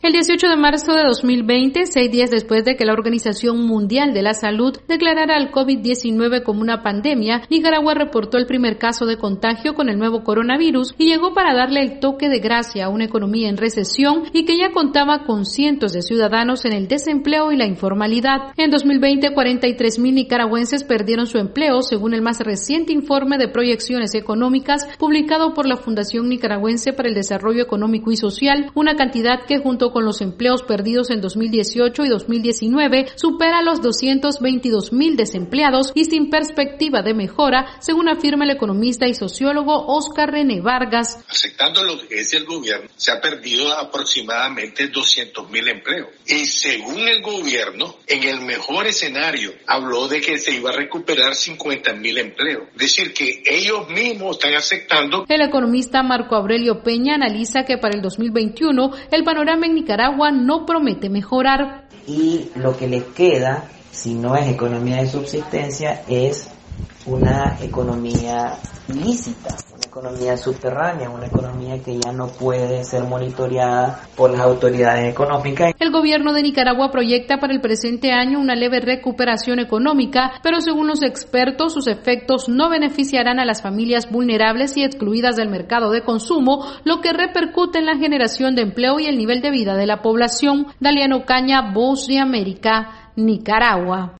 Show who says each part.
Speaker 1: El 18 de marzo de 2020, 6 días después de que la Organización Mundial de la Salud declarara al COVID-19 como una pandemia, Nicaragua reportó el primer caso de contagio con el nuevo coronavirus y llegó para darle el toque de gracia a una economía en recesión y que ya contaba con cientos de ciudadanos en el desempleo y la informalidad. En 2020, 43,000 nicaragüenses perdieron su empleo, según el más reciente informe de proyecciones económicas publicado por la Fundación Nicaragüense para el Desarrollo Económico y Social, una cantidad que junto con los empleos perdidos en 2018 y 2019 supera los 222,000 desempleados y sin perspectiva de mejora, según afirma el economista y sociólogo Óscar René Vargas.
Speaker 2: Aceptando lo que es el gobierno, se ha perdido aproximadamente 200,000 empleos. Y según el gobierno, en el mejor escenario, habló de que se iba a recuperar 50,000 empleos. Es decir, que ellos mismos están aceptando.
Speaker 1: El economista Marco Aurelio Peña analiza que para el 2021 el panorama en Nicaragua no promete mejorar.
Speaker 3: Y lo que les queda, si no es economía de subsistencia, es una economía ilícita, una economía subterránea, una economía que ya no puede ser monitoreada por las autoridades económicas.
Speaker 1: El gobierno de Nicaragua proyecta para el presente año una leve recuperación económica, pero según los expertos, sus efectos no beneficiarán a las familias vulnerables y excluidas del mercado de consumo, lo que repercute en la generación de empleo y el nivel de vida de la población. Daliano Caña, Voz de América, Nicaragua.